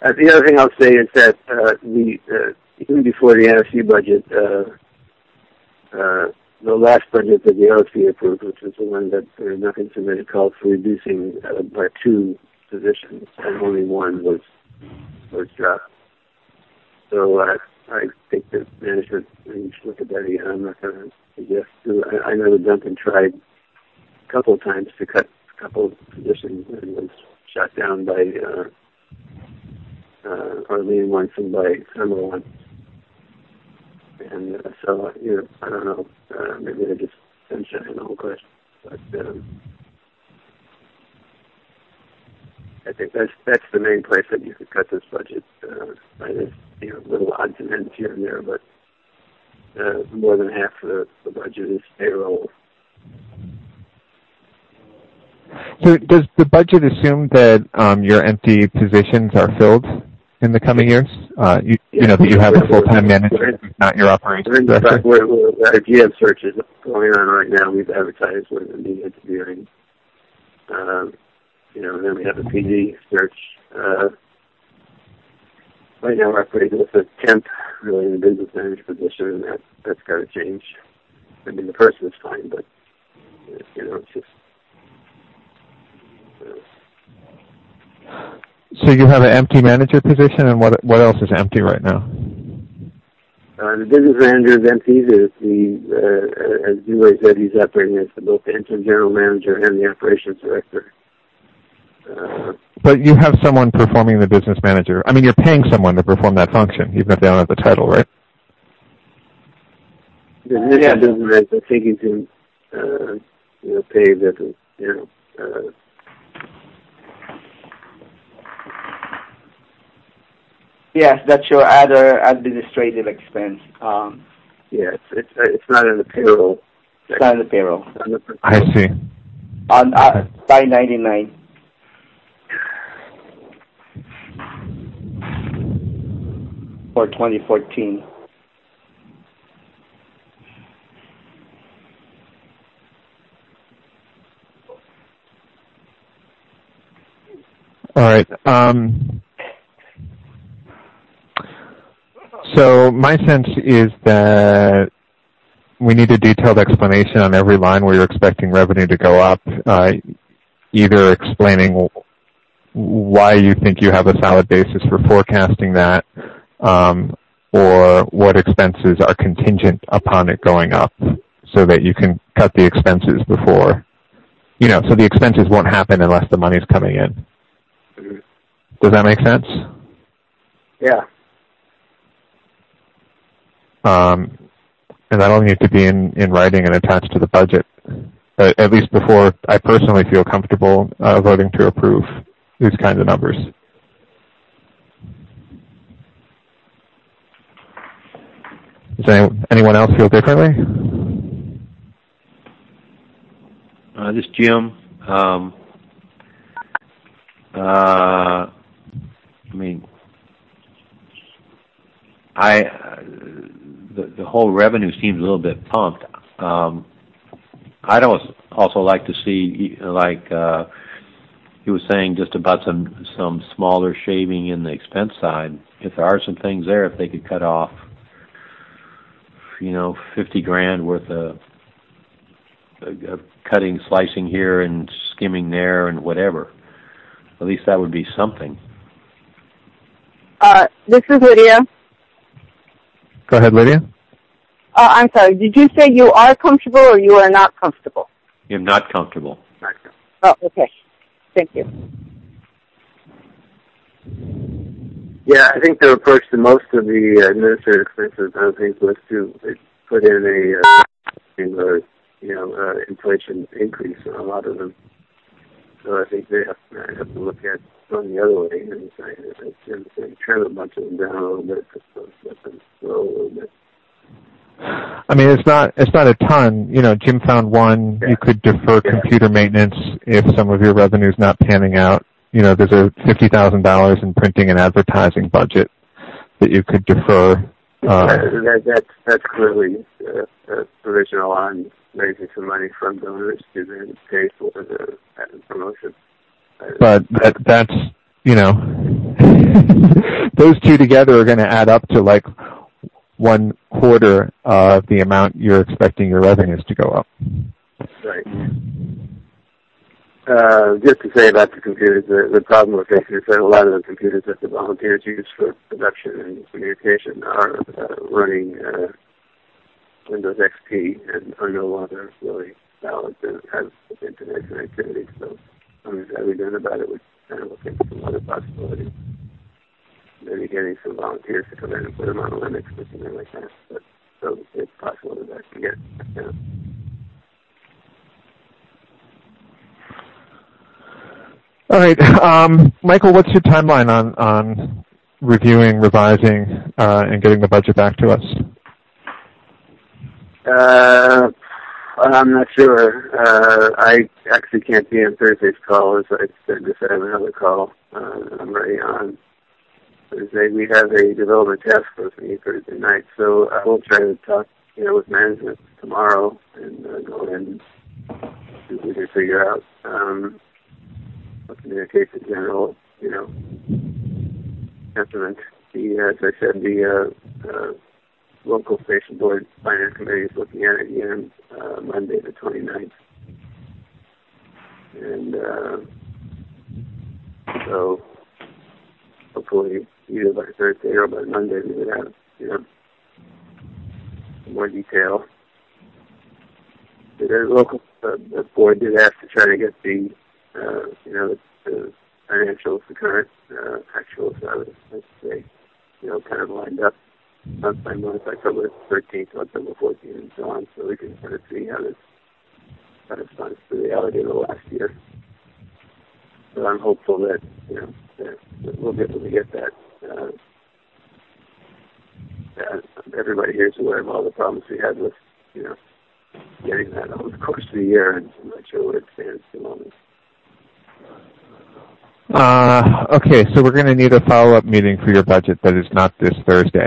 The other thing I'll say is that even before the NSC budget, the last budget that the LSC approved, which was the one that nothing submitted, called for reducing by 2 positions, and only 1 was dropped. So I think that management should look at that again. I'm not going to suggest to. I know that Duncan tried a couple of times to cut a couple of positions and was shot down by Arlene once and by Summer once. And so, I don't know. Maybe they're just sunshine and all question. But I think that's the main place that you could cut this budget. There's little odds and ends here and there, but more than half of the budget is payroll. So does the budget assume that your empty positions are filled in the coming years? That you have a full-time manager, not your operations director? Our GM search is going on right now. We've advertised we're going to be interviewing. And then we have a PD search. Right now we're operating with a temp, really, in the business manager position, and that's got to change. I mean, the person is fine, but, it's just... So you have an empty manager position, and what else is empty right now? The business manager is empty. As Dewey said, he's operating as both the interim general manager and the operations director. But you have someone performing the business manager. I mean, you're paying someone to perform that function, even if they don't have the title, right? The business manager thinking to, pay the, Yes, that's your other administrative expense. Yes, it's not in the payroll. It's not in the payroll. I see. On 599. For 2014. All right. So my sense is that we need a detailed explanation on every line where you're expecting revenue to go up, either explaining why you think you have a solid basis for forecasting that, or what expenses are contingent upon it going up, so that you can cut the expenses before, so the expenses won't happen unless the money's coming in. Does that make sense? Yeah. And that'll need to be in writing and attached to the budget, at least before I personally feel comfortable voting to approve these kinds of numbers. Does anyone else feel differently? This is Jim. The whole revenue seems a little bit pumped. I'd also like to see, he was saying, just about some smaller shaving in the expense side. If there are some things there, if they could cut off, $50,000 worth of cutting, slicing here and skimming there and whatever. At least that would be something. This is Lydia. Go ahead, Lydia. I'm sorry. Did you say you are comfortable or you are not comfortable? I'm not comfortable. Oh, okay. Thank you. Yeah, I think the approach to most of the administrative expenses, I think, was to put in inflation increase on a lot of them. So I think they have to look at going the other way and trim a bunch of them down a little bit, let them grow a little bit. I mean, it's not a ton. Jim found one. Yeah. You could defer computer maintenance if some of your revenue's not panning out. There's a $50,000 in printing and advertising budget that you could defer. That's clearly provisional on raising some money from donors to then pay for the promotion. But that's those two together are going to add up to like 1/4 of the amount you're expecting your revenues to go up. Right. Just to say about the computers, the problem we're facing is that a lot of the computers that the volunteers use for production and communication are running Windows XP and are no longer really valid to have internet connectivity. So something's got to be done about it. We kind of look into some other possibilities. Maybe getting some volunteers to come in and put them on Linux or something like that. But so it's possible that can get done. All right, Michael, what's your timeline on reviewing, revising, and getting the budget back to us? I'm not sure. I actually can't be on Thursday's call, as I said. Just have another call. I'm already on Thursday. We have a development task force meeting Thursday night, so I will try to talk, with management tomorrow and go in and see if we can figure out what communication general, implement. As I said, the local station board finance committee is looking at it again Monday the 29th. And so hopefully either by Thursday or by Monday we would have, more detail. The local the board did ask to try to get the financials, the current actuals, let's say, kind of lined up month by month, October 13th, October 14th, and so on, so we can kind of see how this corresponds to the reality of the last year. So I'm hopeful that, that we'll be able to get that. Everybody here is aware of all the problems we had with, getting that over the course of the year, and I'm not sure where it stands at the moment. Okay, so we're going to need a follow-up meeting for your budget that is not this Thursday.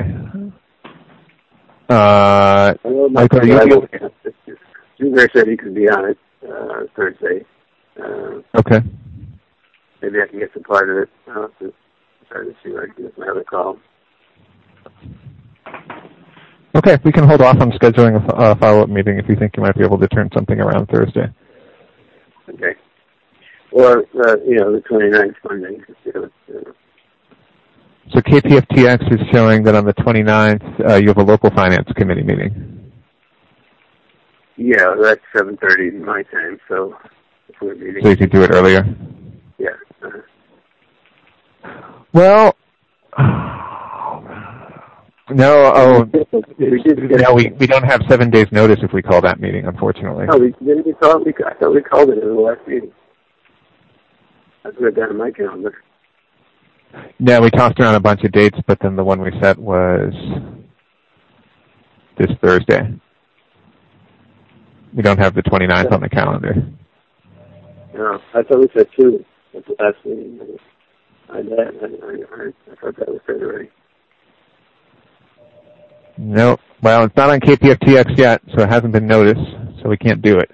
Michael, Junior said he could be on it Thursday. Okay. Maybe I can get some part of it. I'll have to try to see where I can get my other call. Okay, we can hold off on scheduling a follow-up meeting if you think you might be able to turn something around Thursday. Okay. Or, the 29th Monday. So KPFTX is showing that on the 29th you have a local finance committee meeting. Yeah, that's 7:30 my time, so if we're meeting. So you could do it earlier? Yeah. Well, no, we don't have 7 days notice if we call that meeting, unfortunately. Oh, I thought we called it in the last meeting. I put it down on my calendar. No, we tossed around a bunch of dates, but then the one we set was this Thursday. We don't have the 29th on the calendar. No, I thought we said 2 at the last meeting. I thought that was said already. No, well, it's not on KPFTX yet, so it hasn't been noticed, so we can't do it.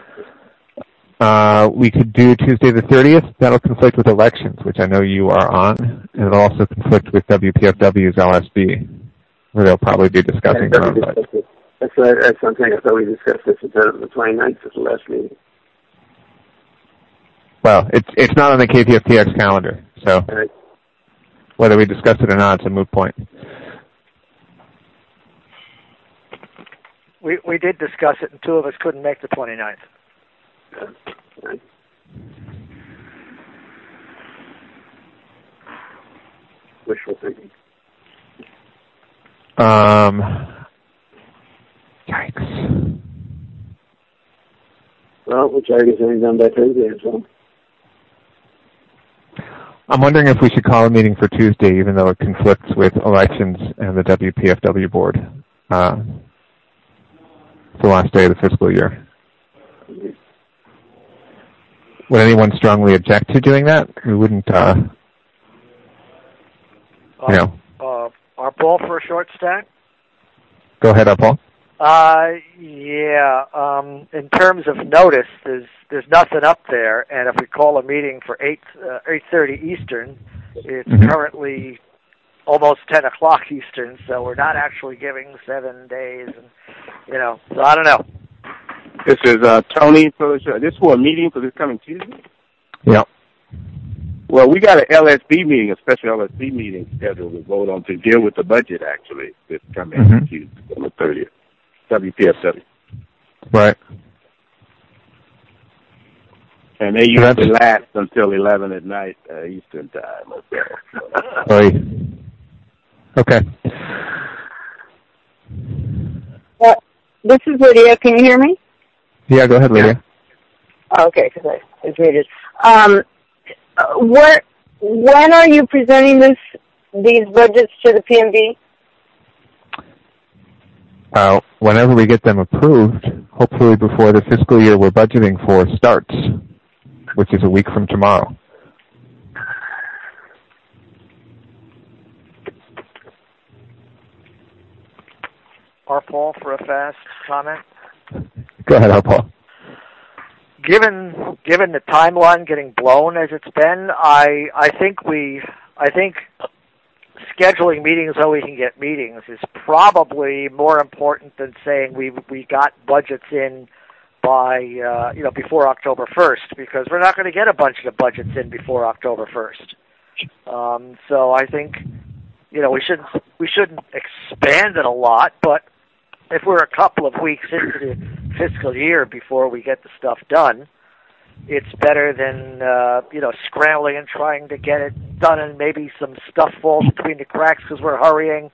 We could do Tuesday the 30th. That'll conflict with elections, which I know you are on, and it'll also conflict with WPFW's LSB, where they'll probably be discussing their own budget. That's something I thought we discussed this instead of the 29th at the last meeting. Well, it's not on the KPFTX calendar, so whether we discuss it or not, it's a moot point. We did discuss it, and 2 of us couldn't make the 29th. Wishful thinking. Yikes. Well, we'll try to get something done by Thursday as well. I'm wondering if we should call a meeting for Tuesday, even though it conflicts with elections and the WPFW board. The last day of the fiscal year. Would anyone strongly object to doing that? We wouldn't, Our Paul for a short stack? Go ahead, Paul. Yeah. In terms of notice, there's nothing up there, and if we call a meeting for 8:30 Eastern, It's currently almost 10 o'clock Eastern, so we're not actually giving 7 days, and so I don't know. This is Tony. So this is for a meeting for this coming Tuesday? Yeah. Well, we got an LSB meeting, a special LSB meeting scheduled to vote on to deal with the budget, actually, this coming Tuesday on the 30th. WPSW. Right. And they usually last until 11 at night Eastern time. Right. Okay. This is Lydia. Can you hear me? Yeah, go ahead, Lydia. Okay, because I was muted. When are you presenting these budgets to the PMB? Whenever we get them approved, hopefully before the fiscal year we're budgeting for starts, which is a week from tomorrow. Paul, for a fast comment. Go ahead, Paul. Given the timeline getting blown as it's been, I think scheduling meetings so we can get meetings is probably more important than saying we got budgets in by before October 1st, because we're not going to get a bunch of budgets in before October 1st. So I think we shouldn't expand it a lot, but if we're a couple of weeks into the fiscal year before we get the stuff done, it's better than scrambling and trying to get it done, and maybe some stuff falls between the cracks because we're hurrying.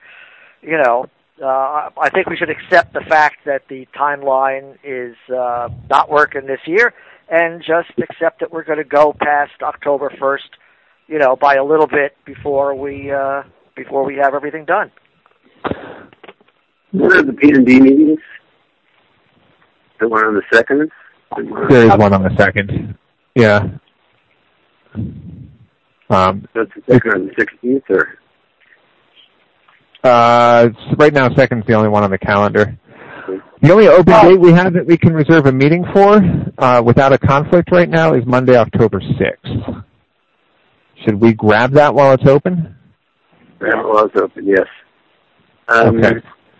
I think we should accept the fact that the timeline is not working this year, and just accept that we're going to go past October 1st, by a little bit before we have everything done. What are the P&D meetings? The one on the 2nd? There is one on the 2nd. Yeah. That's the 2nd on the 16th, or? Right now, 2nd's the only one on the calendar. The only open date we have that we can reserve a meeting for without a conflict right now is Monday, October 6th. Should we grab that while it's open? Grab it while it's open, yes. Okay.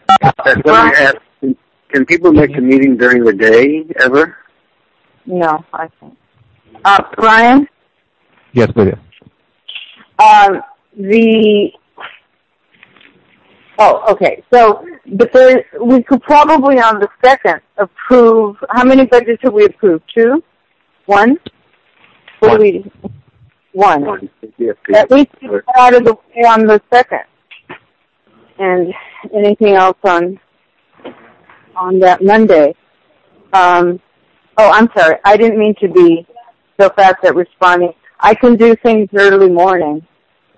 Can people make the meeting during the day, ever? No, I think. Brian? Yes, Lydia. Okay. So, we could probably on the 2nd approve, how many budgets have we approved? 2? 1? What do we? 1. At least get out of the way on the 2nd. And anything else on that Monday. I'm sorry. I didn't mean to be so fast at responding. I can do things early morning.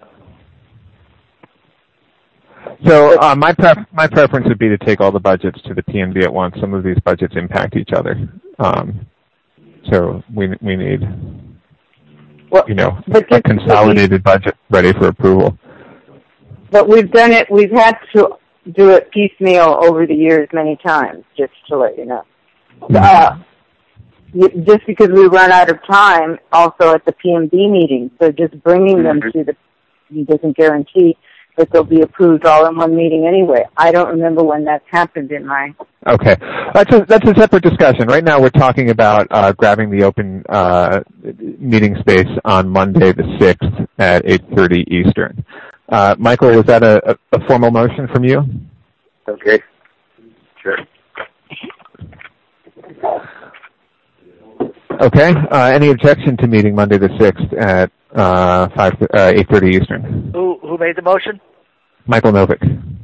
So my preference would be to take all the budgets to the PMB at once. Some of these budgets impact each other. So we need, a consolidated budget ready for approval. But we've done it. We've had to do it piecemeal over the years many times, just to let you know. Just because we run out of time, also at the PMB meeting. So just bringing them to the doesn't guarantee that they'll be approved all in one meeting anyway. I don't remember when that's happened in my... Okay. That's a separate discussion. Right now we're talking about grabbing the open meeting space on Monday the 6th at 8:30 Eastern. Michael, was that a formal motion from you? Okay. Sure. Okay. Any objection to meeting Monday the 6th at 8:30 Eastern? Who made the motion? Michael Novick.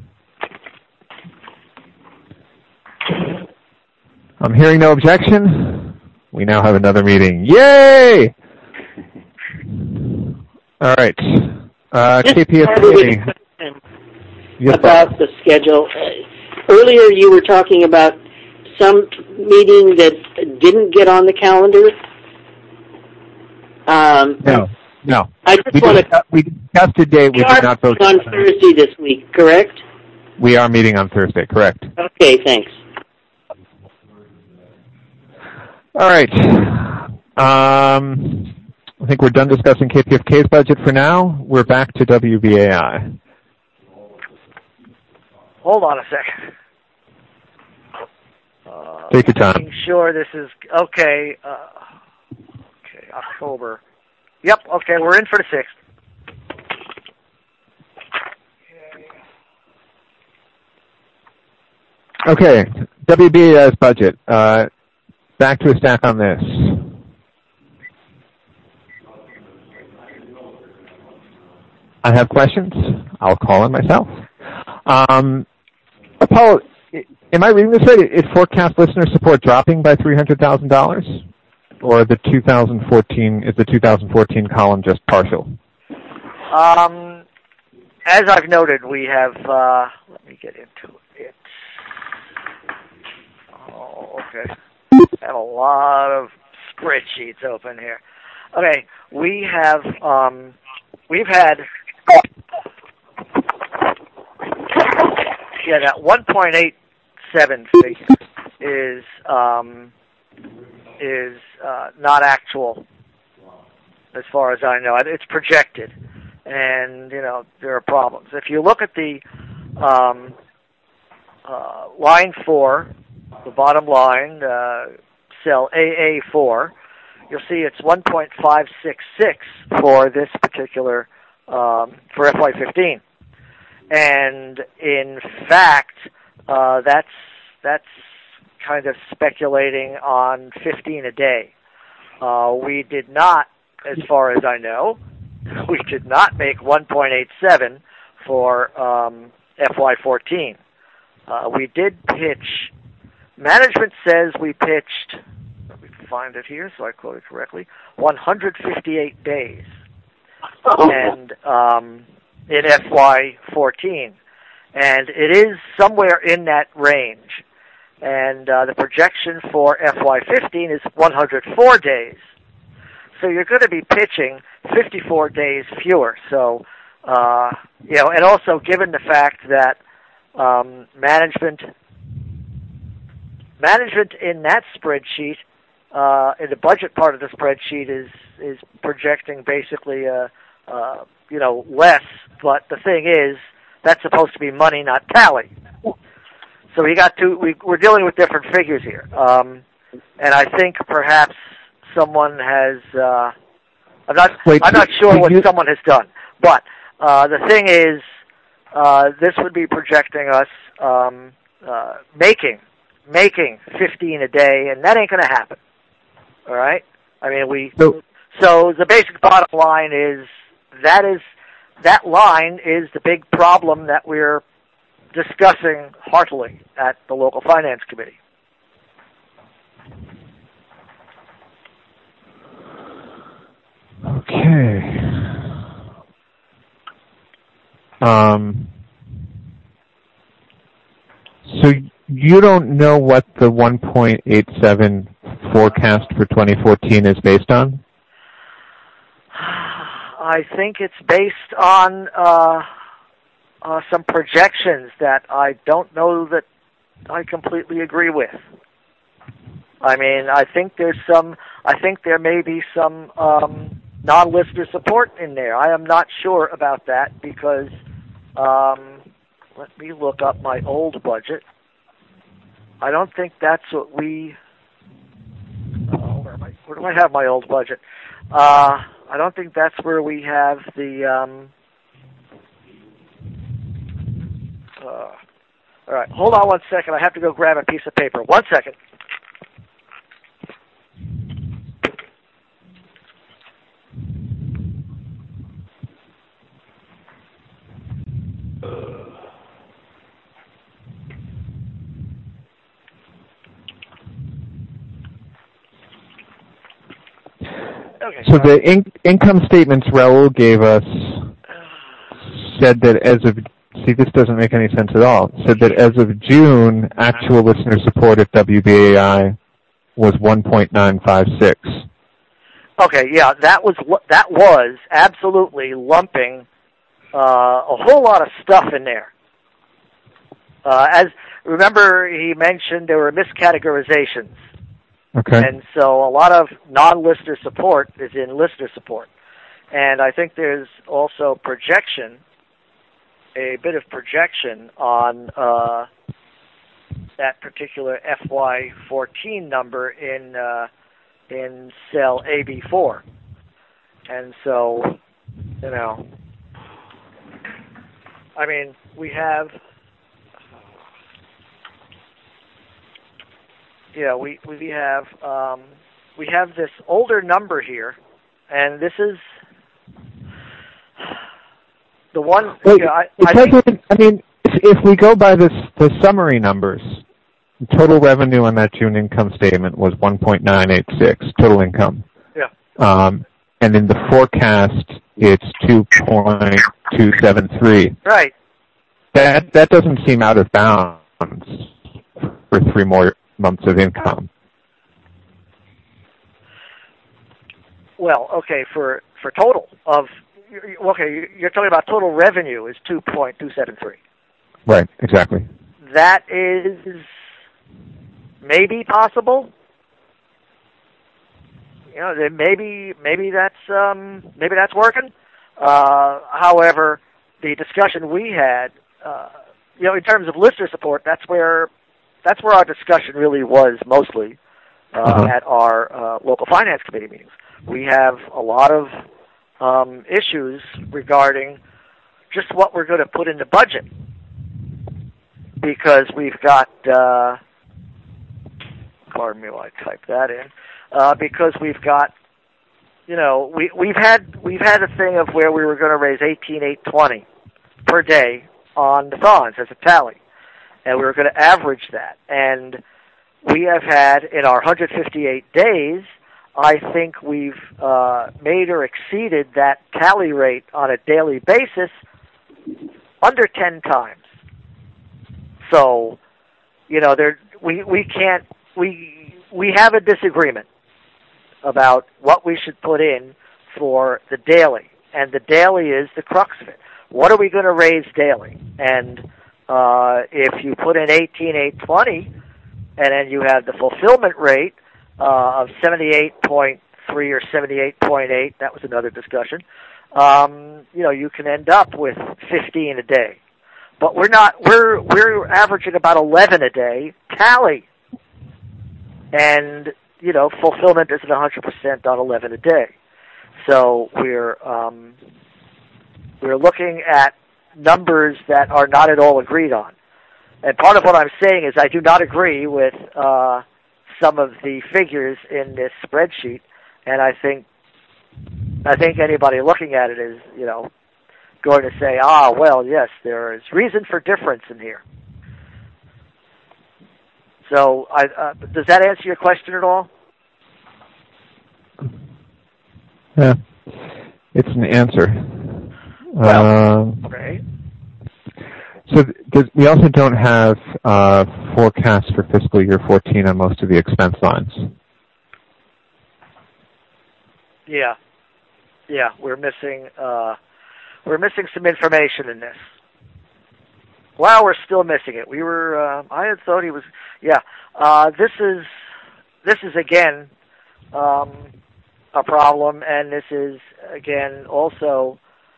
I'm hearing no objection. We now have another meeting. Yay! All right. KPSA. Yes, about the schedule. Earlier you were talking about some meeting that didn't get on the calendar. No. I just want to... We discussed a date. We did not vote on Thursday this week, correct? We are meeting on Thursday, correct. Okay, thanks. All right. I think we're done discussing KPFK's budget for now. We're back to WBAI. Hold on a second. Take your time. Making sure this is okay. Okay, October. Yep. Okay, we're in for the 6th. Okay, WBAI's budget. Back to a stack on this. I have questions. I'll call in myself. Paul, am I reading this right? It forecasts listener support dropping by $300,000, or the 2014 column just partial? As I've noted, we have. Let me get into it. Oh, okay. I have a lot of spreadsheets open here. Okay, we have. We've had. Yeah, that 1.87 figure is not actual, as far as I know. It's projected, and there are problems. If you look at the line 4, the bottom line, cell AA4, you'll see it's 1.566 for this particular for FY15. And in fact, that's kind of speculating on 15 a day. We did not, as far as I know, we did not make 1.87 for FY14. We did pitch. Management says we pitched. Let me find it here so I quote it correctly. 158 days, and in FY14, and it is somewhere in that range. And the projection for FY15 is 104 days. So you're going to be pitching 54 days fewer. So, and also given the fact that management in that spreadsheet, in the budget part of the spreadsheet, is projecting basically less. But the thing is, that's supposed to be money, not tally. So we're dealing with different figures here. And I think perhaps someone has, I'm not sure what someone has done. But the thing is, this would be projecting us making 15 a day, and that ain't going to happen. All right? I mean, so the basic bottom line is that line is the big problem that we're discussing heartily at the local finance committee. Okay. So you don't know what the 1.87 forecast for 2014 is based on? I think it's based on some projections that I don't know that I completely agree with. I mean, I think there may be some non-listener support in there. I am not sure about that because let me look up my old budget. I don't think that's what we. Where do I have my old budget? I don't think that's where we have the. All right, hold on one second. I have to go grab a piece of paper. 1 second. Okay, so the income statements Raul gave us said that as of, this doesn't make any sense at all, said that as of June, actual listener support at WBAI was 1.956. Okay, yeah, that was absolutely lumping a whole lot of stuff in there. As remember, he mentioned there were miscategorizations. Okay. And so a lot of non-listener support is in listener support. And I think there's also projection, a bit of projection on that particular FY14 number in cell AB4. And so, you know, I mean, we have, we have this older number here, and this is the one. Wait, I mean, if we go by the summary numbers, total revenue on that June income statement was 1.986 total income. Yeah. And in the forecast, it's 2.273. Right. That doesn't seem out of bounds for 3 more months of income. Well, okay, for total of, okay, you're talking about total revenue is 2.273. Right, exactly. That is maybe possible. You know, maybe that's working. However, the discussion we had, you know, in terms of listener support, that's where our discussion really was mostly at our local finance committee meetings. We have a lot of issues regarding just what we're going to put in the budget, because we've got, pardon me while I type that in, because we've got, you know, we've had a thing of where we were going to raise $18,820 per day on the thons as a tally, and we were going to average that, and we have had in our 158 days, I think we've made or exceeded that tally rate on a daily basis under 10 times. So, you know, we have a disagreement about what we should put in for the daily, and the daily is the crux of it. What are we going to raise daily? And if you put in 18,820, and then you have the fulfillment rate of 78.3 or 78.8, that was another discussion. You know, you can end up with 15 a day. But we're averaging about 11 a day tally. And, you know, fulfillment isn't 100% on 11 a day. So we're looking at numbers that are not at all agreed on. And part of what I'm saying is I do not agree with some of the figures in this spreadsheet, and I think anybody looking at it is, you know, going to say, well, yes, there is reason for difference in here. So, does that answer your question at all? Yeah, it's an answer. Well, right. So we also don't have forecasts for fiscal year 14 on most of the expense lines. Yeah, we're missing some information in this. Well, we're still missing it. I had thought he was. Yeah, this is again a problem, and this is again also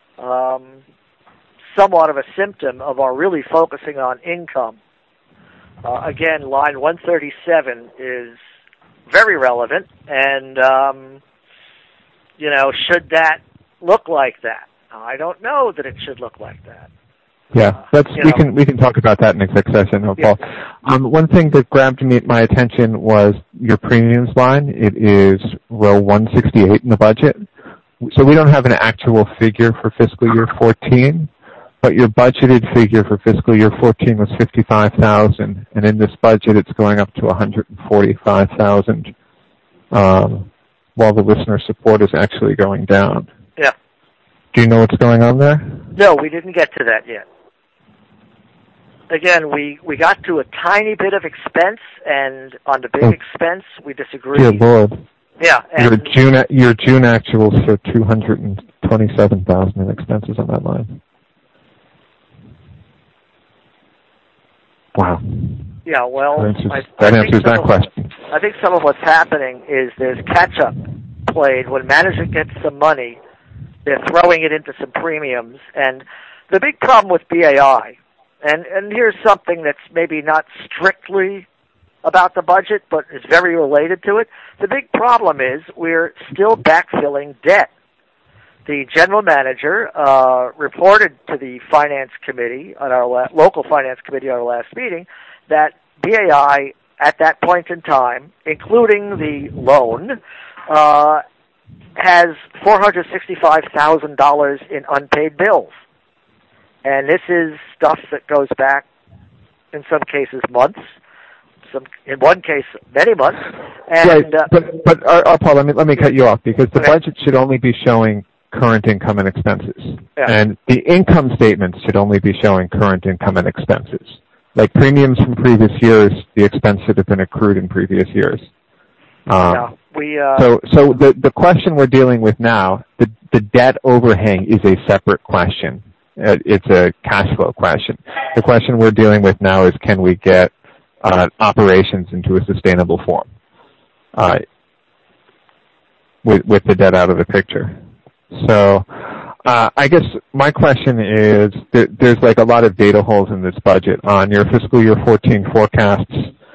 somewhat of a symptom of our really focusing on income. Again, line 137 is very relevant, and you know, should that look like that? I don't know that it should look like that. Yeah, we can talk about that in exec session, Paul. One thing that grabbed my attention was your premiums line. It is row 168 in the budget. So we don't have an actual figure for fiscal year 14, but your budgeted figure for fiscal year 14 was $55,000, and in this budget it's going up to $145,000, while the listener support is actually going down. Yeah. Do you know what's going on there? No, we didn't get to that yet. Again, we got to a tiny bit of expense, and on the big expense, we disagreed. Dear Lord. Yeah. And your June actuals for $227,000 in expenses on that line. Wow. Yeah, well, that answers that question. I think some of what's happening is there's catch-up played. When management gets some money, they're throwing it into some premiums. And the big problem with BAI, and here's something that's maybe not strictly about the budget, but is very related to it. The big problem is we're still backfilling debt. The general manager reported to the finance committee on our local finance committee on our last meeting that BAI at that point in time, including the loan, has $465,000 in unpaid bills. And this is stuff that goes back, in some cases, months. In one case, many months. And, right, but Paul, let me cut you off, because the budget should only be showing current income and expenses. Yeah. And the income statements should only be showing current income and expenses. Like premiums from previous years, the expense should have been accrued in previous years. So the question we're dealing with now, the debt overhang is a separate question. It's a cash flow question. The question we're dealing with now is, can we get operations into a sustainable form with the debt out of the picture? So I guess my question is, there's like a lot of data holes in this budget on your fiscal year 14 forecasts,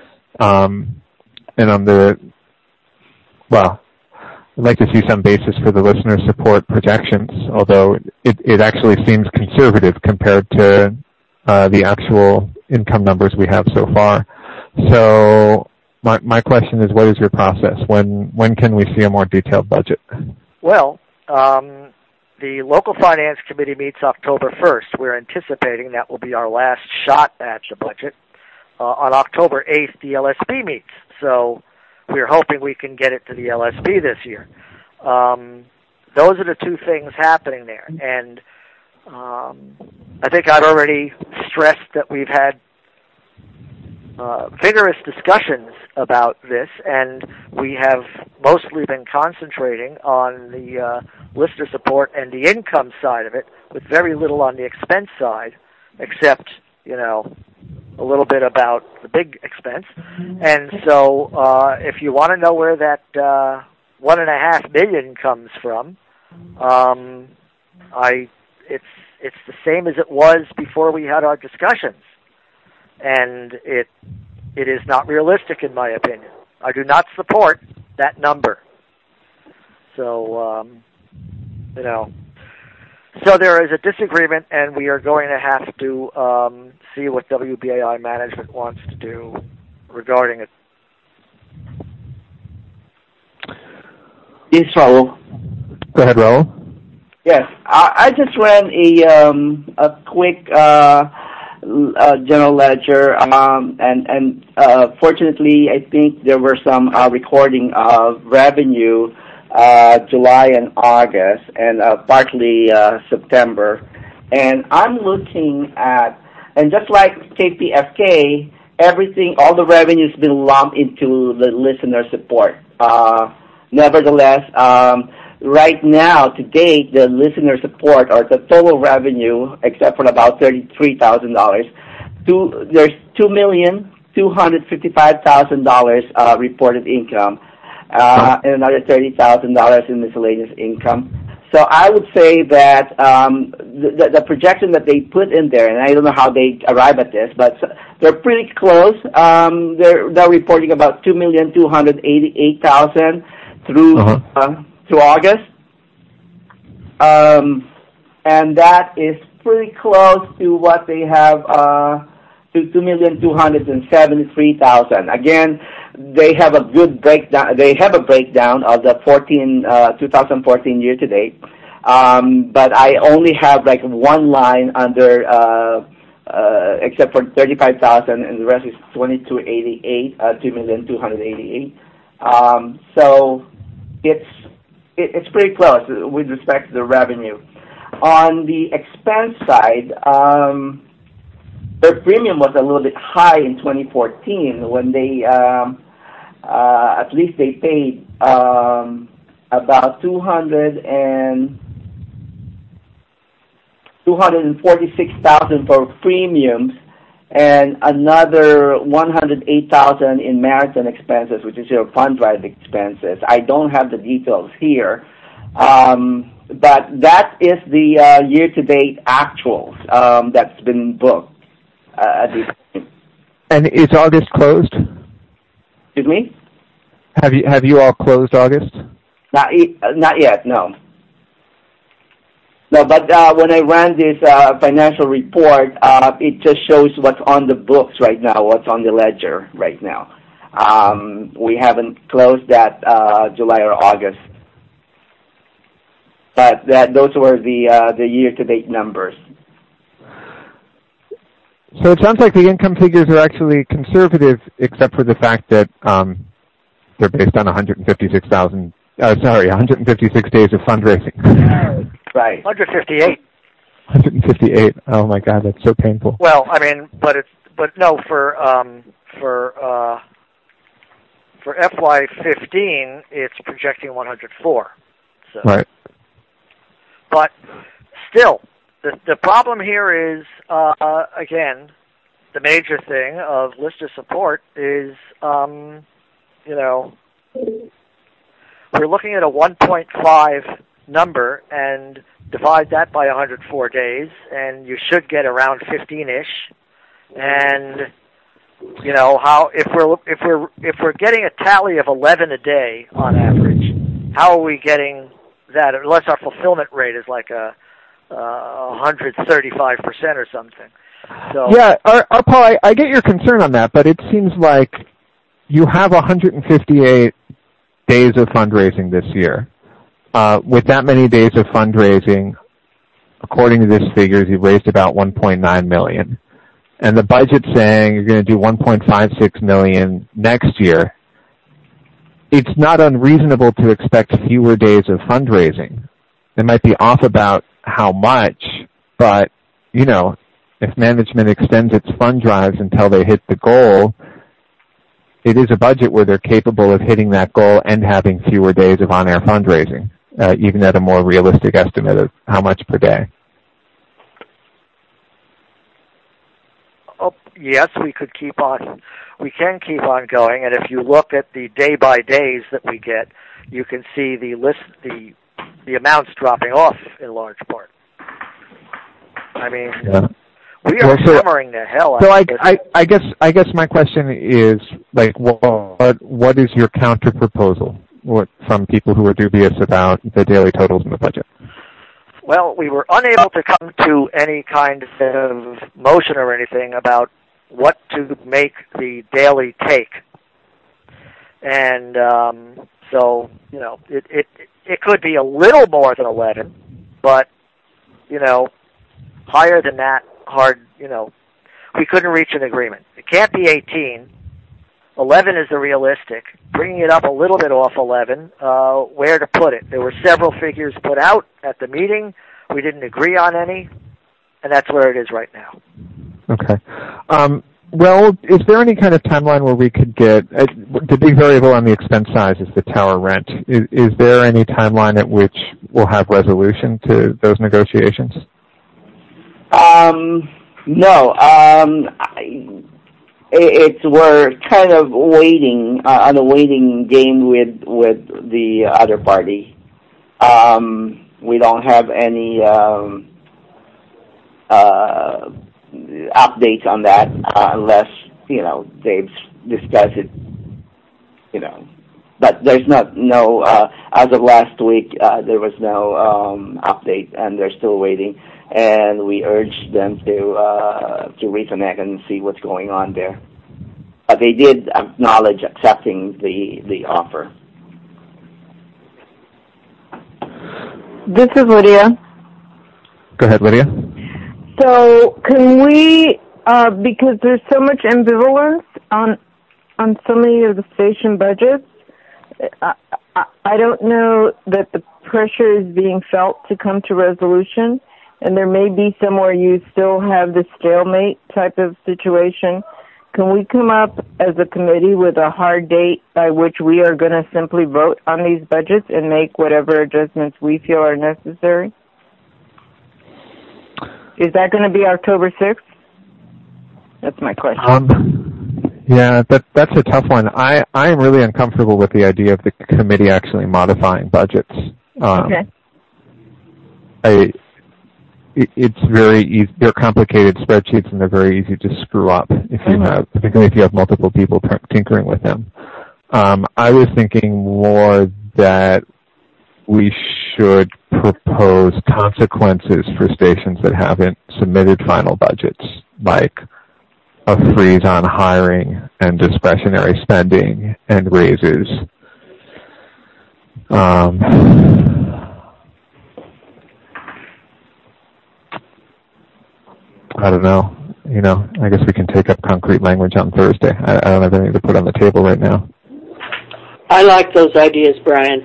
and on I'd like to see some basis for the listener support projections, although it actually seems conservative compared to the actual income numbers we have so far. So my question is, what is your process? When can we see a more detailed budget? Well, the local finance committee meets October 1st. We're anticipating that will be our last shot at the budget. On October 8th, the LSB meets. So we're hoping we can get it to the LSB this year. Those are the two things happening there. And I think I've already stressed that we've had vigorous discussions about this, and we have mostly been concentrating on the listener support and the income side of it, with very little on the expense side, except, a little bit about the big expense. And so if you want to know where that $1.5 million comes from, it's the same as it was before we had our discussions. And it is not realistic, in my opinion. I do not support that number. So, so there is a disagreement, and we are going to have to see what WBAI management wants to do regarding it. Yes, Raul. Go ahead, Raul. Yes, I just ran a quick general ledger, and fortunately, I think there were some recording of revenue July and August, and partly September. And I'm looking at, and just like KPFK, all the revenue's been lumped into the listener support. Nevertheless, right now, to date, the listener support, or the total revenue, except for about $33,000, there's $2,255,000 reported income, and another $30,000 in miscellaneous income. So I would say that the projection that they put in there, and I don't know how they arrive at this, but they're pretty close. They're reporting about $2,288,000 through August, and that is pretty close to what they have, to $2,273,000. Again, they have a good breakdown. They have a breakdown of the 2014 year to date, but I only have like one line under, except for $35,000, and the rest is $2,288. So it's pretty close with respect to the revenue. On the expense side, their premium was a little bit high in 2014 when they, at least they paid about $246,000 for premiums, and another $108,000 in marathon expenses, which is your fund drive expenses. I don't have the details here, but that is the year-to-date actuals that's been booked at this point. And is August closed? Excuse me? Have you all closed August? Not yet, no. No, but when I ran this financial report, it just shows what's on the books right now, what's on the ledger right now. We haven't closed that July or August, but those were the year-to-date numbers. So it sounds like the income figures are actually conservative, except for the fact that they're based on 156 days of fundraising. Right. 158. 158. Oh my God, that's so painful. Well, I mean, but no, for FY15, it's projecting 104. So. Right. But still, the problem here is again, the major thing of list of support is we're looking at a 1.5 number and divide that by 104 days, and you should get around 15-ish. And how if we're getting a tally of 11 a day on average, how are we getting that? Unless our fulfillment rate is like a 135% or something. So yeah, Paul, I get your concern on that, but it seems like you have 158 days of fundraising this year. With that many days of fundraising, according to this figures, you've raised about $1.9 million. And the budget's saying you're going to do $1.56 million next year. It's not unreasonable to expect fewer days of fundraising. They might be off about how much, but, if management extends its fund drives until they hit the goal, it is a budget where they're capable of hitting that goal and having fewer days of on-air fundraising, even at a more realistic estimate of how much per day. Oh, yes, we can keep on going, and if you look at the day-by-days that we get, you can see the amounts dropping off in large part. I mean, we are hammering the hell out of this. I guess my question is, like, what is your counter proposal from people who are dubious about the daily totals in the budget? Well, we were unable to come to any kind of motion or anything about what to make the daily take. And so, it could be a little more than 11, but, higher than that, hard, we couldn't reach an agreement. It can't be 18. 11 is the realistic. Bringing it up a little bit off 11, where to put it. There were several figures put out at the meeting. We didn't agree on any, and that's where it is right now. Okay. Well, is there any kind of timeline where we could get, the big variable on the expense side is the tower rent. Is there any timeline at which we'll have resolution to those negotiations? No. We're kind of waiting on a waiting game with the other party. We don't have any updates on that unless they've discussed it. But there's no as of last week there was no update, and they're still waiting. And we urged them to reconnect and see what's going on there. But they did acknowledge accepting the offer. This is Lydia. Go ahead, Lydia. So can we, because there's so much ambivalence on so many of the station budgets, I don't know that the pressure is being felt to come to resolution. And there may be somewhere you still have the stalemate type of situation. Can we come up as a committee with a hard date by which we are going to simply vote on these budgets and make whatever adjustments we feel are necessary? Is that going to be October 6th? That's my question. Yeah, that's a tough one. I am really uncomfortable with the idea of the committee actually modifying budgets. Okay. It's very easy. They're complicated spreadsheets, and they're very easy to screw up if you have, particularly if you have multiple people tinkering with them. I was thinking more that we should propose consequences for stations that haven't submitted final budgets, like a freeze on hiring and discretionary spending and raises. I don't know. I guess we can take up concrete language on Thursday. I don't have anything to put on the table right now. I like those ideas, Brian.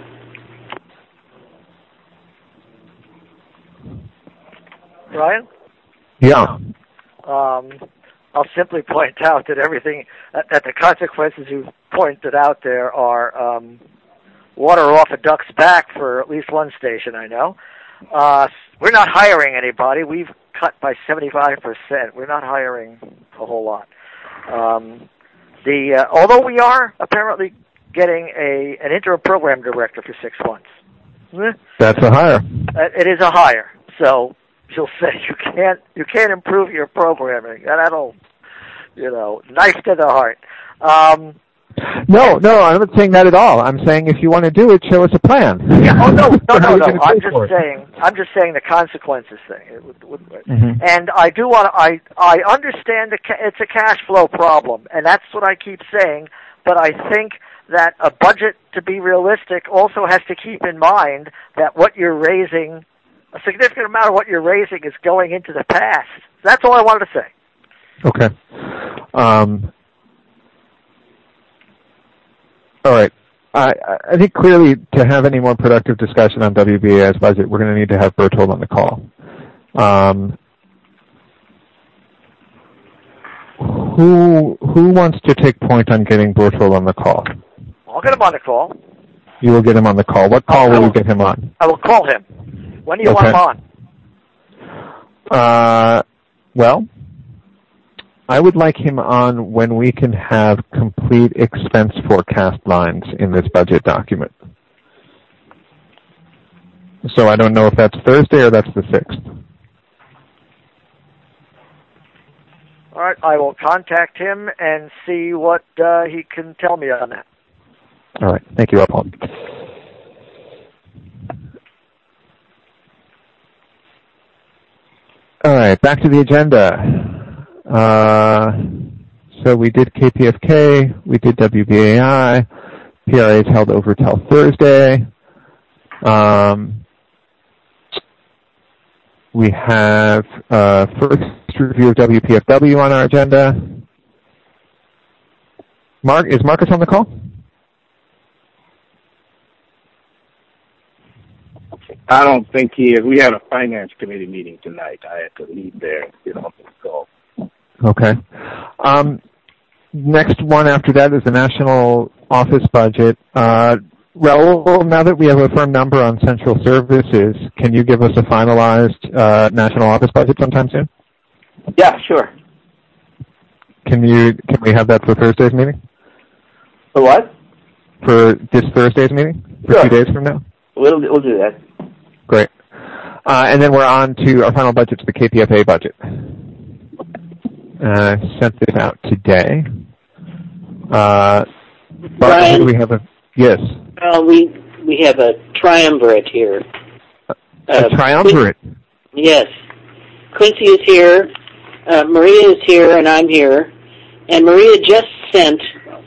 Brian? Yeah. I'll simply point out that that the consequences you pointed out there are water off a duck's back for at least one station I know. We're not hiring anybody. We've cut by 75%. We're not hiring a whole lot. Although we are apparently getting an interim program director for 6 months. That's a hire. It is a hire. So you'll say you can't improve your programming. That'll knife to the heart. No, I'm not saying that at all. I'm saying if you want to do it, show us a plan. Yeah. Oh no. I'm just saying the consequences thing. And I do want to. I understand it's a cash flow problem, and that's what I keep saying. But I think that a budget, to be realistic, also has to keep in mind that what you're raising, a significant amount of what you're raising, is going into the past. That's all I wanted to say. Okay. All right. I think clearly to have any more productive discussion on WBAI's budget, we're going to need to have Berthold on the call. Who wants to take point on getting Berthold on the call? I'll get him on the call. You will get him on the call. What call will you get him on? I will call him. When do you want him on? Well, I would like him on when we can have complete expense forecast lines in this budget document. So I don't know if that's Thursday or that's the 6th. All right, I will contact him and see what he can tell me on that. All right, thank you, Paul. All right, back to the agenda. So we did KPFK, we did WBAI, PRA is held over till Thursday. We have first review of WPFW on our agenda. Is Marcus on the call? I don't think he is. We had a finance committee meeting tonight. I had to leave there and get on the call. Okay. Next one after that is the national office budget. Raul, now that we have a firm number on central services, can you give us a finalized national office budget sometime soon? Yeah, sure. Can we have that for Thursday's meeting? For what? For this Thursday's meeting? For Sure. 2 days from now? We'll do that. Great. And then we're on to our final budget, to the KPFA budget. I sent this out today. Brian, we have yes. We have a triumvirate here. A triumvirate? Yes. Quincy is here, Maria is here, and I'm here. And Maria just sent,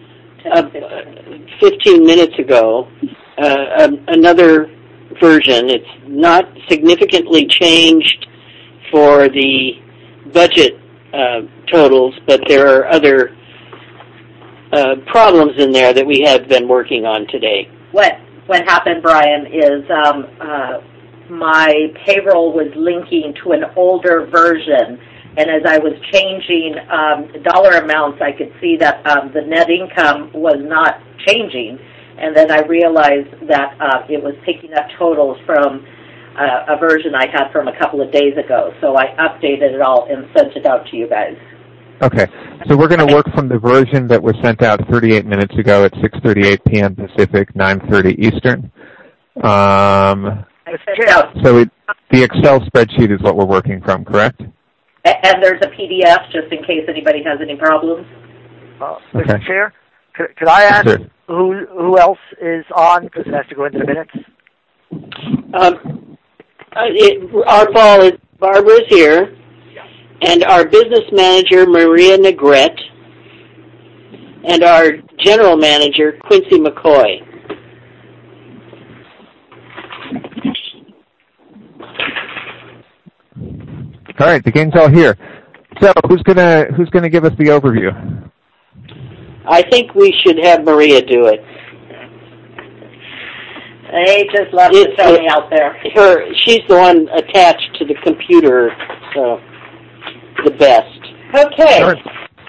15 minutes ago, another version. It's not significantly changed for the budget totals, but there are other problems in there that we have been working on today. What happened, Brian, is my payroll was linking to an older version, and as I was changing dollar amounts, I could see that the net income was not changing, and then I realized that it was picking up totals from a version I had from a couple of days ago, so I updated it all and sent it out to you guys. Okay, so we're going to work from the version that was sent out 38 minutes ago at 6:38 p.m. Pacific, 9:30 Eastern. So the Excel spreadsheet is what we're working from, correct? And there's a PDF just in case anybody has any problems. Mr. Chair, could I ask who else is on, because it has to go into the minutes? Our Paul is Barbara's here, and our business manager, Maria Negrete, and our general manager, Quincy McCoy. All right, the gang's all here. So who's gonna give us the overview? I think we should have Maria do it. They just love to show me out there. She's the one attached to the computer, so the best. Okay. Sure.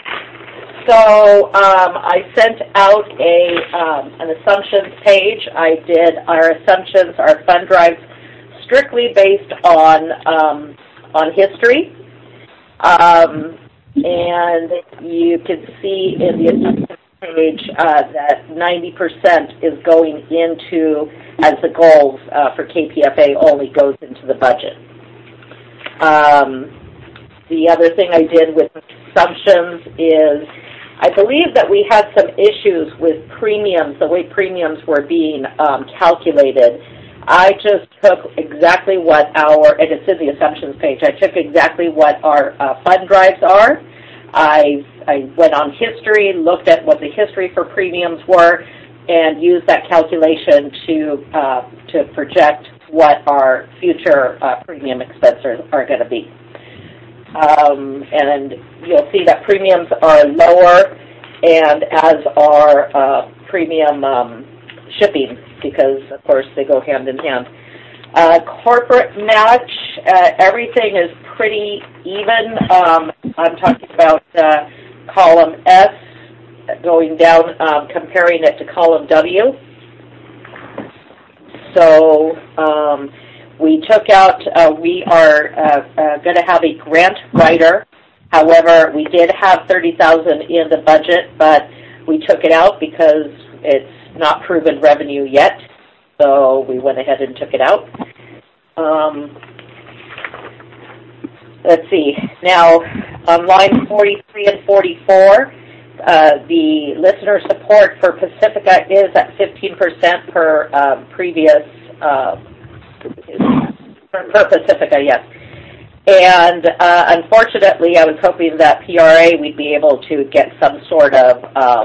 So I sent out an assumptions page. I did our assumptions, our fund drives, strictly based on history. And you can see in the assumptions page that 90% is going into, as the goals for KPFA only goes into the budget. The other thing I did with assumptions is I believe that we had some issues with premiums, the way premiums were being calculated. I just took exactly what and it's in the assumptions page, I took exactly what our fund drives are. I went on history, looked at what the history for premiums were, and used that calculation to project what our future premium expenses are going to be. And you'll see that premiums are lower, and as are premium shipping, because, of course, they go hand in hand. Corporate match, everything is pretty even. I'm talking about column S going down, comparing it to column W. So we took out, we are going to have a grant writer. However, we did have $30,000 in the budget, but we took it out because it's not proven revenue yet. So we went ahead and took it out. Let's see. Now, on line 43 and 44, the listener support for Pacifica is at 15% per per Pacifica, yes. And unfortunately, I was hoping that PRA we'd be able to get some sort of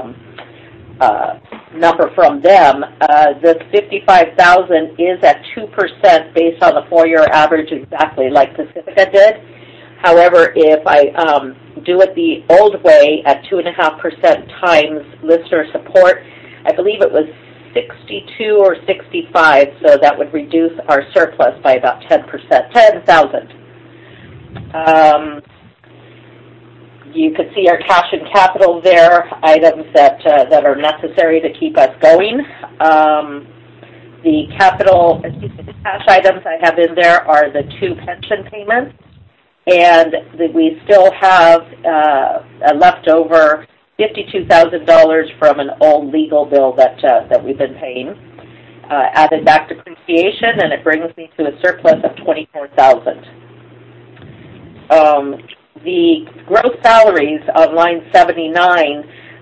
number from them. This $55,000 is at 2% based on the 4-year average, exactly like Pacifica did. However, if I do it the old way at 2.5% times listener support, I believe it was 62 or 65, so that would reduce our surplus by about 10%, 10,000. You can see our cash and capital there, items that are necessary to keep us going. The cash items I have in there are the 2 pension payments, and we still have a leftover $52,000 from an old legal bill that we've been paying. Added back depreciation, and it brings me to a surplus of $24,000. The gross salaries on line 79,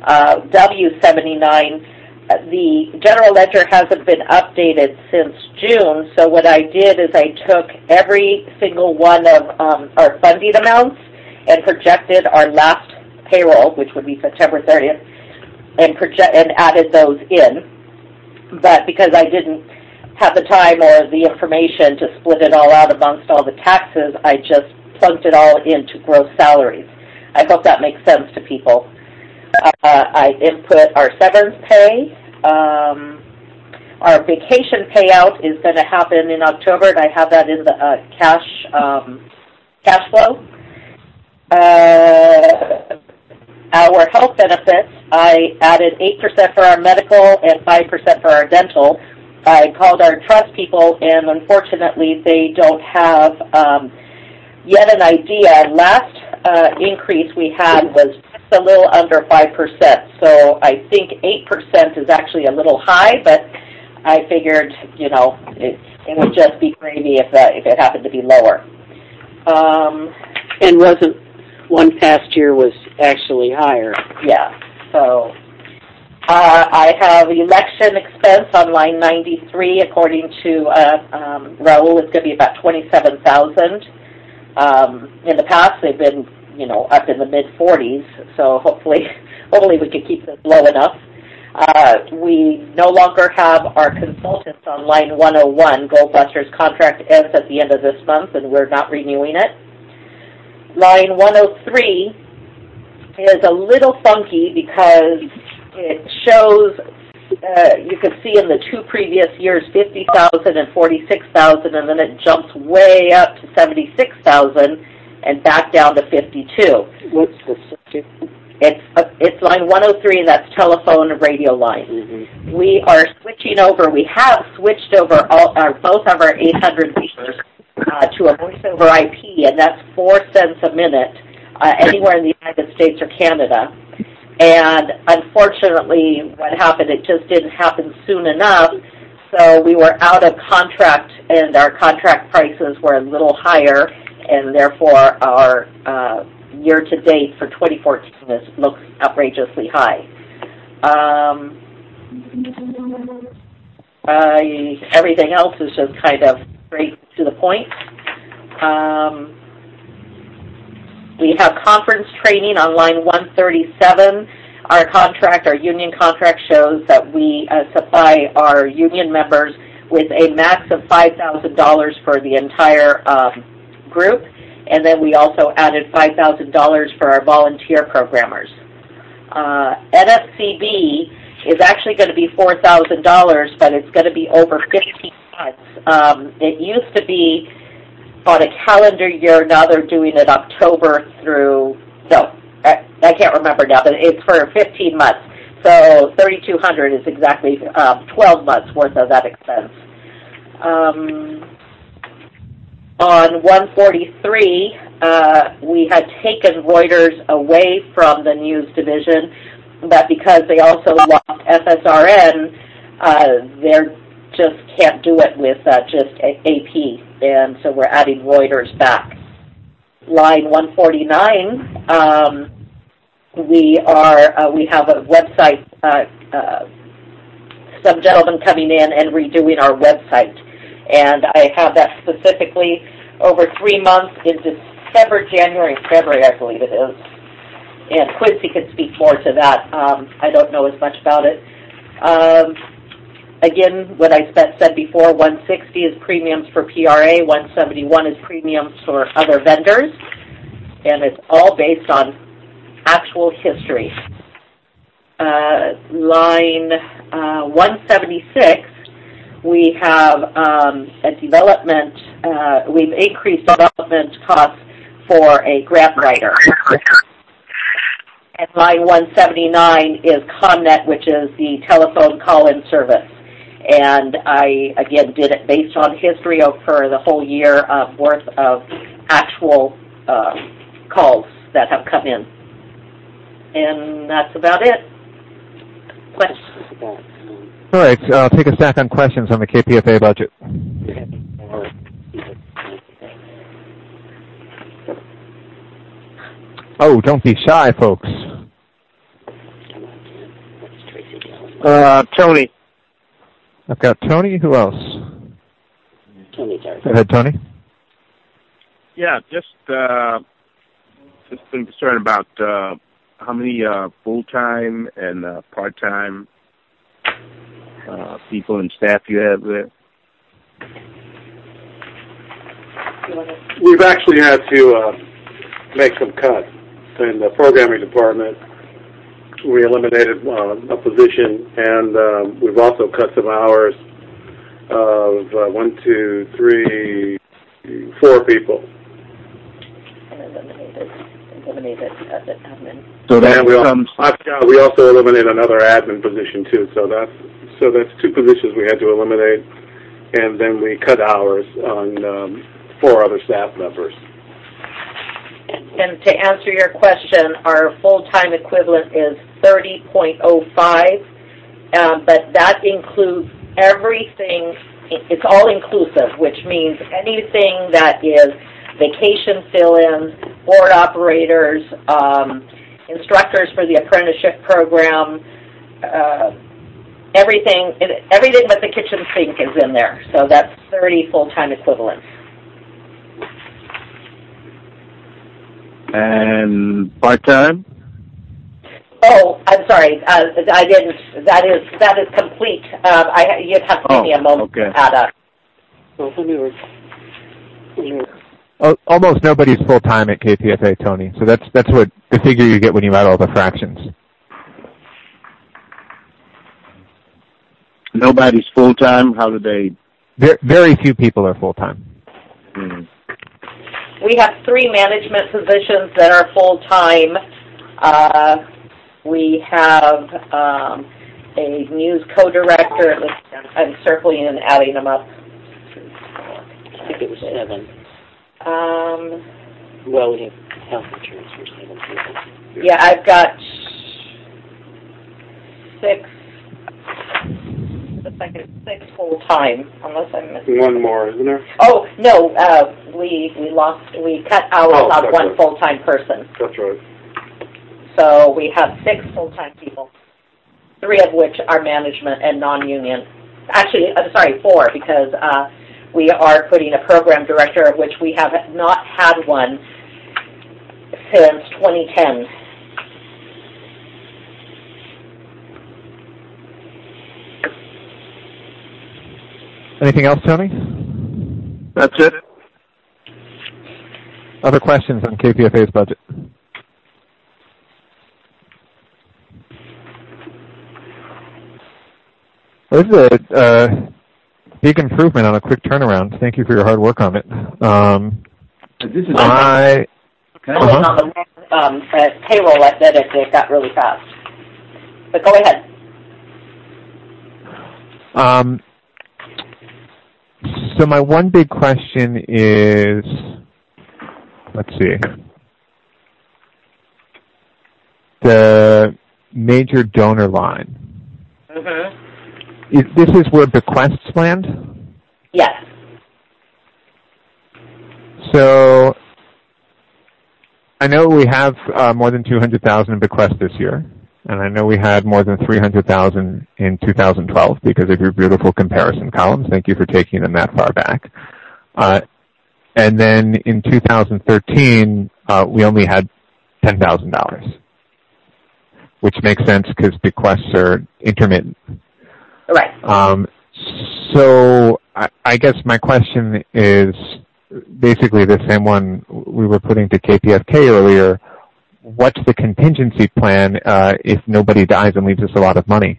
W79, the general ledger hasn't been updated since June, so what I did is I took every single one of our funding amounts and projected our last payroll, which would be September 30th, and added those in. But because I didn't have the time or the information to split it all out amongst all the taxes, I just plugged it all into gross salaries. I hope that makes sense to people. I input our severance pay. Our vacation payout is going to happen in October, and I have that in the cash flow. Our health benefits, I added 8% for our medical and 5% for our dental. I called our trust people, and unfortunately, they don't have yet an idea. Last increase we had was just a little under 5%. So I think 8% is actually a little high, but I figured, it would just be gravy if it happened to be lower. And wasn't one past year was actually higher? Yeah. So I have election expense on line 93. According to Raul, it's going to be about $27,000. In the past, they've been, up in the mid-40s. So hopefully we can keep this low enough. We no longer have our consultants on line 101. Goldbuster's contract ends at the end of this month, and we're not renewing it. Line 103 is a little funky because it shows, you can see in the two previous years, $50,000 and $46,000, and then it jumps way up to $76,000 and back down to $52,000. What's the subject? It's line 103, and that's telephone and radio line. Mm-hmm. We are switching over. We have switched over both of our 800 meters to a voice over IP, and that's 4 cents a minute anywhere in the United States or Canada. And unfortunately, what happened, it just didn't happen soon enough, so we were out of contract, and our contract prices were a little higher, and therefore our year-to-date for 2014 looks outrageously high. Everything else is just kind of straight to the point. We have conference training on line 137. Our union contract shows that we supply our union members with a max of $5,000 for the entire group, and then we also added $5,000 for our volunteer programmers. NFCB is actually going to be $4,000, but it's going to be over 15 months. It used to be on a calendar year. Now they're doing it October through, I can't remember now, but it's for 15 months. So $3,200 is exactly 12 months worth of that expense. On 143, we had taken Reuters away from the news division, but because they also lost FSRN, they just can't do it with just AP, and so we're adding Reuters back. Line 149, we have a website, some gentlemen coming in and redoing our website. And I have that specifically over 3 months in December, January, and February, I believe it is. And Quincy can speak more to that. I don't know as much about it. Again, what I said before, 160 is premiums for PRA, 171 is premiums for other vendors, and it's all based on actual history. Line 176, we have a development, we've increased development costs for a grant writer. And line 179 is ComNet, which is the telephone call-in service. And I, again, did it based on history for the whole year worth of actual calls that have come in. And that's about it. Questions? All right, I'll take a stack on questions on the KPFA budget. Oh, don't be shy, folks. Tony. I've got Tony. Who else? Tony. Go ahead, Tony. Yeah, just been concerned about how many full-time and part-time people and staff you have there. We've actually had to make some cuts in the programming department. We eliminated a position, and we've also cut some hours of 4 people. Eliminated admin. So that we also eliminated another admin position too. So that's 2 positions we had to eliminate, and then we cut hours on 4 other staff members. to answer your question, our full-time equivalent is 30.05, but that includes everything. It's all inclusive, which means anything that is vacation fill-ins, board operators, instructors for the apprenticeship program, everything but the kitchen sink is in there. So that's 30 full-time equivalents. And part-time? Oh, I'm sorry. I didn't. That is complete. You'd have to give me a moment to add up. Almost nobody's full-time at KPFA, Tony. So that's what the figure you get when you add all the fractions. Nobody's full-time? How do they? Very few people are full-time. Mm-hmm. We have 3 management positions that are full-time. We have a news co-director. I'm circling and adding them up. I think it was 7. Well, we have health insurance for 7 people. Yeah, I've got 6. Looks like it's 6 full-time, unless I'm missing. One more, isn't there? Oh, no, we cut hours on one right. full-time person. That's right. So we have 6 full-time people, 3 of which are management and non-union. Actually, I'm sorry, 4, because we are putting a program director, of which we have not had one since 2010. Anything else, Tony? That's it. Other questions on KPFA's budget? This is a big improvement on a quick turnaround. Thank you for your hard work on it. This is On the payroll, that it got really fast. But go ahead. So my one big question is, let's see, the major donor line. Mm-hmm. This is where bequests land? Yes. So I know we have more than 200,000 in bequests this year, and I know we had more than 300,000 in 2012 because of your beautiful comparison columns. Thank you for taking them that far back. And then in 2013, we only had $10,000, which makes sense because bequests are intermittent. Right. So I guess my question is basically the same one we were putting to KPFK earlier. What's the contingency plan if nobody dies and leaves us a lot of money?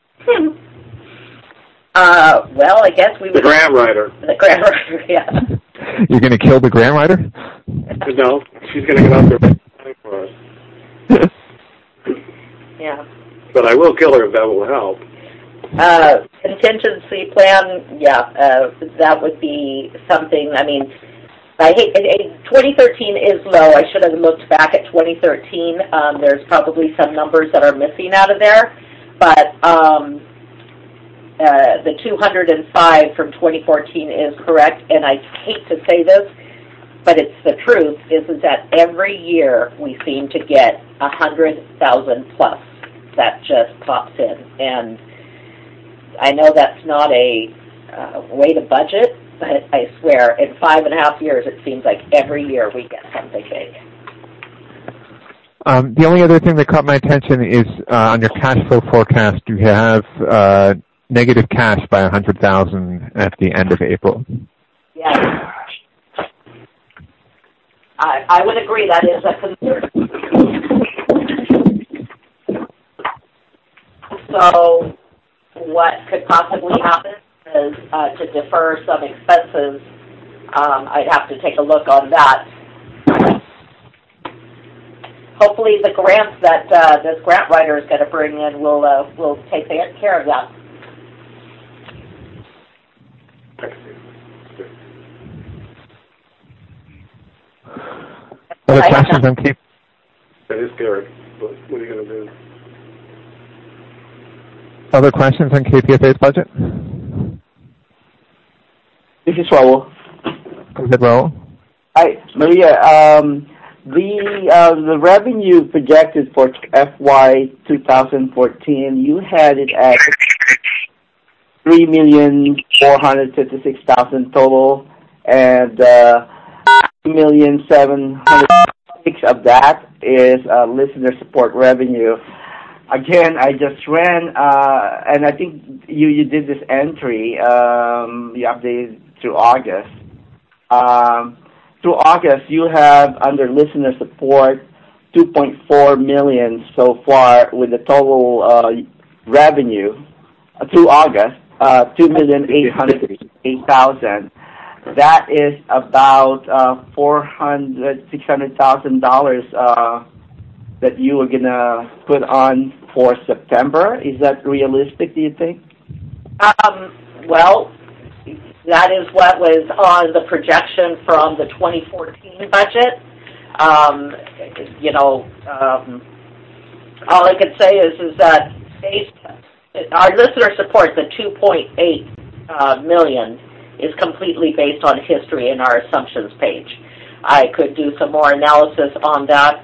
Well, I guess we would... The grant writer. The grant writer, yeah. You're going to kill the grant writer? No, she's going to get out there for us. Yeah. But I will kill her if that will help. Contingency plan, yeah, that would be something. I mean, 2013 is low. I should have looked back at 2013. There's probably some numbers that are missing out of there, but the 205 from 2014 is correct. And I hate to say this, but it's the truth. Is that every year we seem to get 100,000 plus that just pops in, and I know that's not a way to budget, but I swear, in 5.5 years, it seems like every year we get something big. The only other thing that caught my attention is on your cash flow forecast, you have negative cash by 100,000 at the end of April. Yes. I would agree that is a concern. So what could possibly happen is to defer some expenses. I'd have to take a look on that. Hopefully the grants that this grant writer is going to bring in will take care of that. Other questions on KPFA? That is scary. What are you going to do? Other questions on KPFA's budget? This is Raul. Go ahead, Raul. Hi, Maria. The revenue projected for FY 2014, you had it at 3,456,000 total, and 2,706,000 of that is listener support revenue. Again, I just ran, and I think you did this entry, you updated through August. Through August, you have under listener support 2.4 million so far, with the total revenue through August 2,808,000. That is about $600,000 that you were gonna put on for September. Is that realistic, do you think? Well, that is what was on the projection from the 2014 budget. All I could say is that our listener support, the 2.8 million, is completely based on history in our assumptions page. I could do some more analysis on that,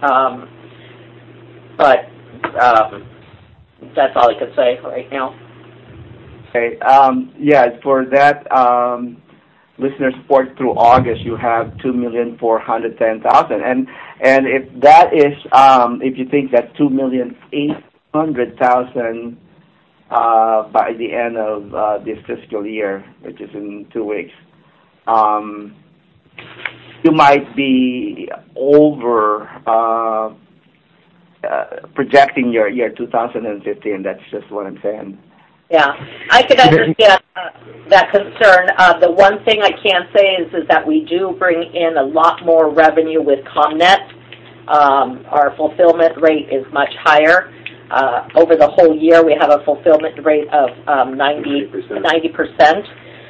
but that's all I could say right now. Okay. For that listener support through August, you have 2,410,000, and if that is, if you think that 2,800,000 by the end of this fiscal year, which is in 2 weeks, you might be over projecting your 2015. That's just what I'm saying. Yeah, I could understand that concern. The one thing I can say is that we do bring in a lot more revenue with ComNet. Our fulfillment rate is much higher. Over the whole year, we have a fulfillment rate of 90%.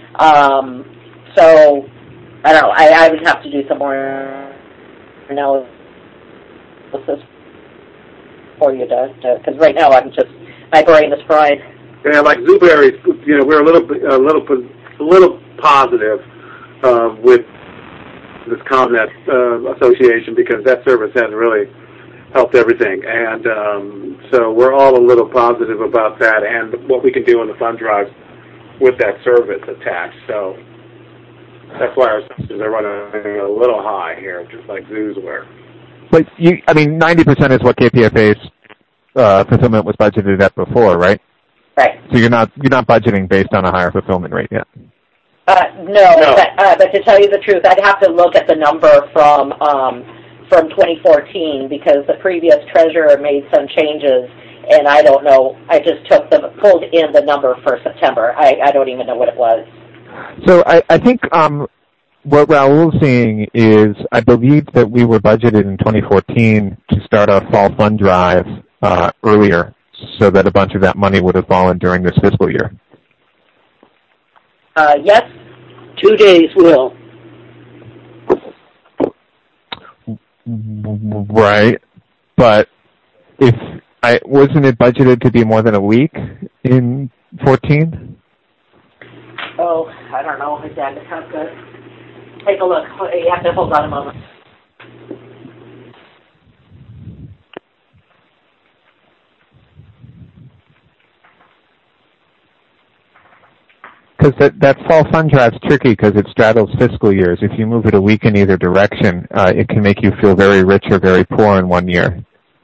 So, I don't know. I would have to do some more analysis for you because right now my brain is fried. Yeah, like Zooberry, we're a little positive with this ComNet association because that service has really helped everything, and so we're all a little positive about that and what we can do on the fund drives with that service attached. So that's why our assumptions are running a little high here, just like Zoo's were. But 90% is what KPFA's fulfillment was budgeted at before, right? Right. So you're not budgeting based on a higher fulfillment rate yet? No. But to tell you the truth, I'd have to look at the number from 2014 because the previous treasurer made some changes, and I don't know. I just pulled in the number for September. I don't even know what it was. So I think what Raul's seeing is I believe that we were budgeted in 2014 to start our fall fund drive earlier, so that a bunch of that money would have fallen during this fiscal year. Yes. 2 days will. Right, but wasn't it budgeted to be more than a week in 14? Oh, I don't know. I'd have to take a look. You have to hold on a moment. Because that fall fund drive's tricky because it straddles fiscal years. If you move it a week in either direction, it can make you feel very rich or very poor in one year.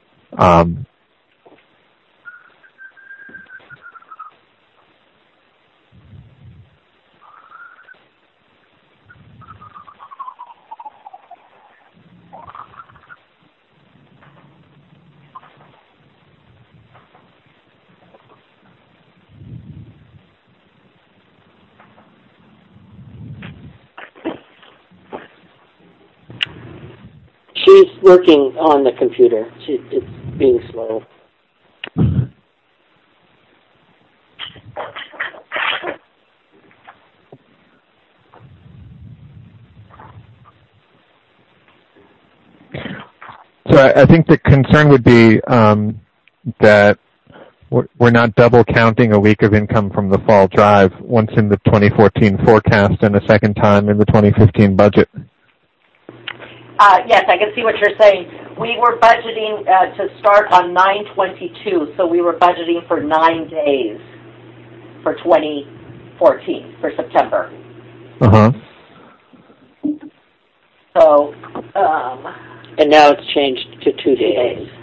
She's working on the computer. It's being slow. So I think the concern would be that we're not double counting a week of income from the fall drive, once in the 2014 forecast and a second time in the 2015 budget. Yes, I can see what you're saying. We were budgeting to start on 9/22, so we were budgeting for 9 days for 2014, for September. Uh-huh. So, and now it's changed to 2 days.